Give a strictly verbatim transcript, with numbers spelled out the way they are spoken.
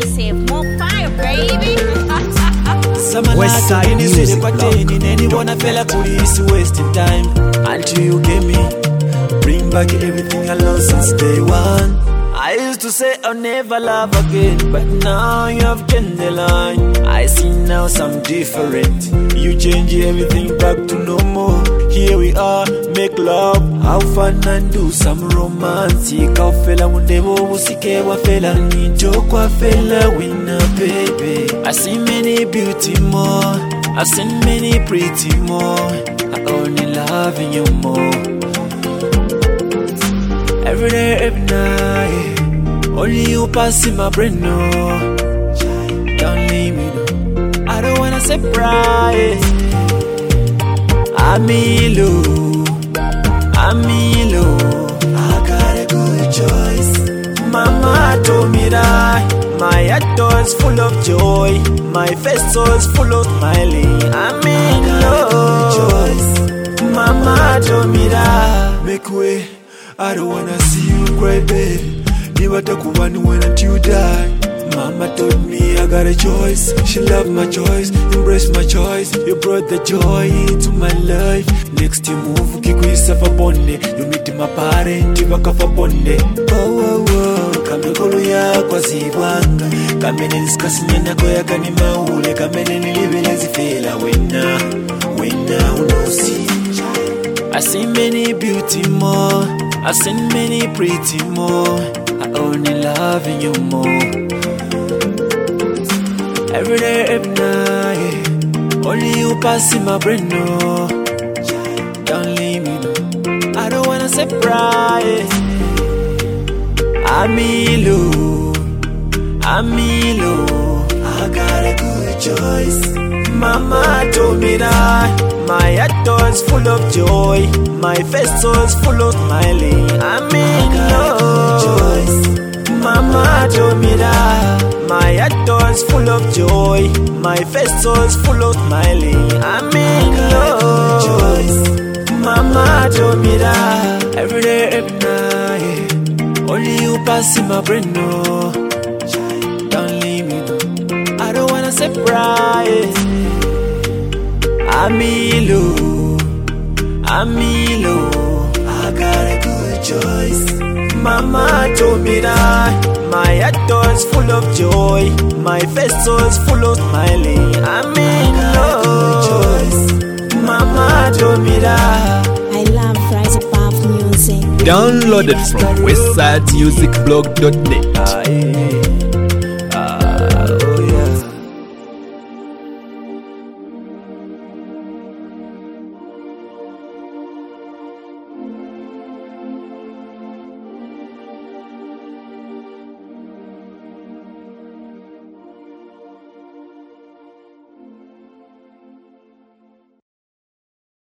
exclusive, more fire, baby. Westside Music Blog. Anyone I feel like police wasting time until you get me. Bring back everything I lost since day one. I used to say I'll never love again, but now you have changed the line. I see now some different. You change everything back to normal. Here we are, make love, have fun and do some romantic. I'll fella one day usike wa fella ninjo kwa fella winner baby. I see many beauty more, I've seen many pretty more. I only love you more. Every day, every night, only you pass in my brain, no. Don't leave me, no. I don't wanna surprise. I'm in love, I'm in love. I got a good choice. Mama told me that my heart is full of joy, my face is full of smiling. I'm in love. Mama told me that. Make way. I don't wanna see you cry, babe. Never talk one when until you die. Mama told me I got a choice. She loved my choice, embraced my choice. You brought the joy into my life. Next you move, kikwisa fa bonde. You meet my parent, baka fa bonde. Oh oh oh, kamekolo ya kwa zibwanga. Kamene discuss nyana kwa ya kani maule. Kamene nilibele zifela wena, wena unosi. I see many beauty more, I've seen many pretty more. I only love you more. Every day, every night, only you pass in my brain, no. Don't leave me, no. I don't wanna surprise. I'm in love, I'm in love. I got a good choice. Mama told me that my heart is full of joy, my face is full of smiling. I'm in love. Mama told me that my heart is full of joy, my face is full of smiling. I'm in love. Mama told me that every day, every night, only you pass in my brain, no. Don't leave me, no. I don't wanna surprise. I'm in love, I'm in love. I got a good choice. Mama told me that my heart is full of joy, my face is full of smiling. I'm in love. Mama told me that. I love Rise Above music. Downloaded from westside music blog dot net.